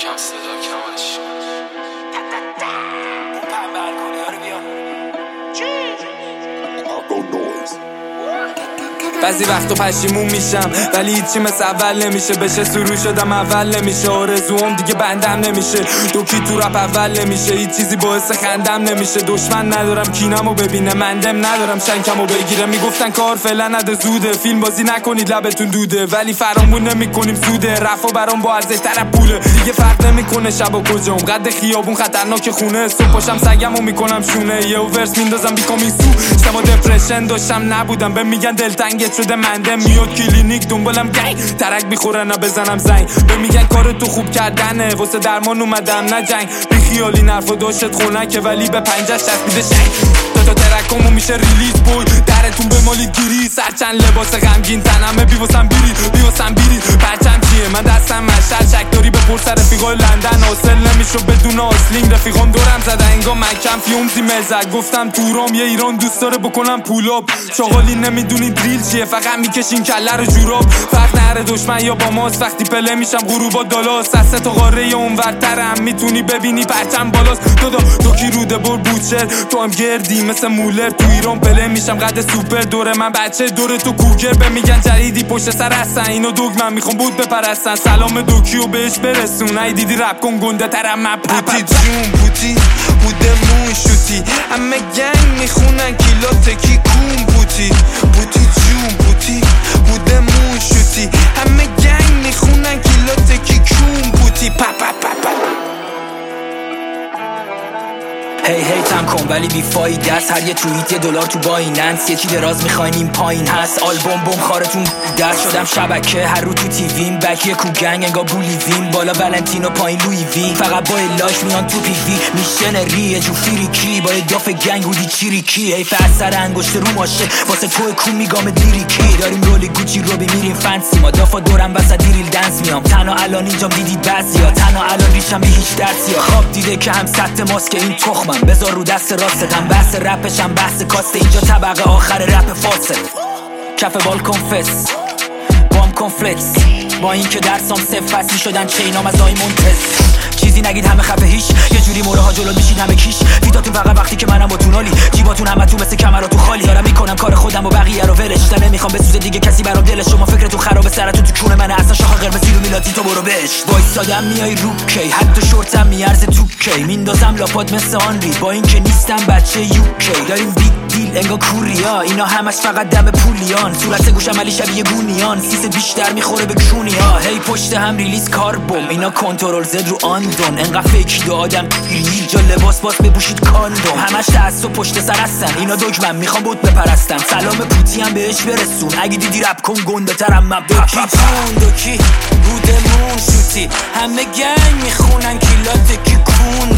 یکم صدا کمش بعضی وقتا پشیمون میشم ولی هیچی مثل اول نمیشه. بشه سرو شدم اول نمیشه. آرزوام دیگه بندم نمیشه. دوکی تو رپ اول نمیشه. هیچ چیزی باعث خندم نمیشه. دشمن ندارم کینمو ببینه. مندم ندارم شنکمو بگیره. میگفتن کار فعلا نده زوده. فیلم بازی نکنید لبتون دوده. ولی فرامون نمیکنیم سوده. رفا برام با ارزش تر پوله. دیگه فرق نمیکنه شب و کجام. قد خیابون خطرناک خونه. صبح پاشم سگمو میکنم شونه. یه ورس میندازم بیکامیسو. شما دپرشن داشتم نبودم. به میگن دلتنگ شده مندم. میاد کلینیک دنبالم گنگ. ترک میخورن بزنم زنگ. به میگن کار تو خوب کردنه. واسه درمان اومدم نه جنگ. بی خیالی نرفا داشتت خونکه ولی به پنجش چسبیده شنگ. تا ترکامو میشه ریلیز بوی. درتون به مالی گیری. سرچند لباس غمگین تنمه. بیواسم بیری پرچم چیه من دستم مشهد. شک داری به پرس رفیقای لندن. حاصل نمیشو بدون آسلینگ. رفیقام دورم زده انگار مکم فیومزی مزد. گفتم تورام یه ایران دوست داره بکنم پولاب. شغالی نمیدونی دریل چیه. فقط میکشین کله رو جوراب. فرق نره دشمن یا با ماست. وقتی پله میشم غروبا دالاست. دسته تا قاره اونورترم. میتونی ببینی پرچم بالاست. تو کی روده بر بوچر. تو هم گردی مثل مولر. تو ایران پله میشم قد سوپر. دور من بچه دور تو کوگر. به میگن جریدی پشت سر هستن. اینو دوگ من میخوام بود بپرستن. سلام دوکیو بهش برسون. ای دیدی رپ کن گنده ترم من بوتی جون بوتی بودمون شوتی. همه گنگ میخونن کیلات کی کون بوتی. بوتی جون بوتی بودمون شوتی. همه گنگ میخونن کیلات کی کون بوتی. پا پا پا پا. هی تم کن ولی بی فایده است. هر یه توییت $1 تو بایننس. یکی دراز میخواین این پایین هست. آلبوم بوم خارتون دست شدم شبکه. هر رو تو تیویم بک یه کوگنگ انگا بولیویم. بالا ولنتینو پایین لوی وی. فقط با لاش میان تو پی وی. میشنری یه جو فریکی با یه داف گنگ هودی چیریکی. هی اثر انگشت رو ماشه واسه تو کو میگام دیریکی. داریم رولی گوچی رو میریم فنسی. ما دافا دورم وسط دیریل دنس میام. تنها الان اینجام دیدید بعضیا. تنها الان ریشم بی هیچ درسیا. خواب دیده که هم سطح ماسک این تخمم. بذار رو دست راستم. بحث رپشم بحث کاسته. اینجا طبقه آخر رپ فاسد. کف بالکن فس بام کنفلکس. با این که درسام صفر فصلی شدن چینام از آیمونتس. چیزی نگید همه خفه هیچ. یه جوری موره ها جلو میشید همه کیش. ویداتون فقط وقتی که منم با تونالی. جیباتون همه تو مثل کمراتون خالی. دارم میکنم کار خودم و بقیه رو ولش. تا نمیخوام بسوزه دیگه کسی برام دلش. شما فکرتون خرابه سرتون تو کونه منه. اصلا شاخ قرمزی رو میلاتی تو برو بش. وایسادم میای رو کی. حتی شورتم میارزه تو کی. میندازم لاپات مثل آنری. با این که نیستم بچه یوکی. داریم بیگ دیل انگا کوریا. اینا همش فقط دم پولیان. صورت گوشم علی شبیه گونیان. سیس بیشتر میخوره به کشونیا. هی پشت هم ریلیز کاربوم. اینا کنترل زد رو آندون. انقدر فیک دو آدم اینجا لباس باز بپوشید کاندوم. همش تعصب پشت سر هستن. اینا دگمن میخوام بود بپرستن. سلام پوتی هم بهش برسون. اگه دیدی رپ کن گنده ترم من. دوکی بودمون شوتی. همه گنگ میخونن کیلات کی کون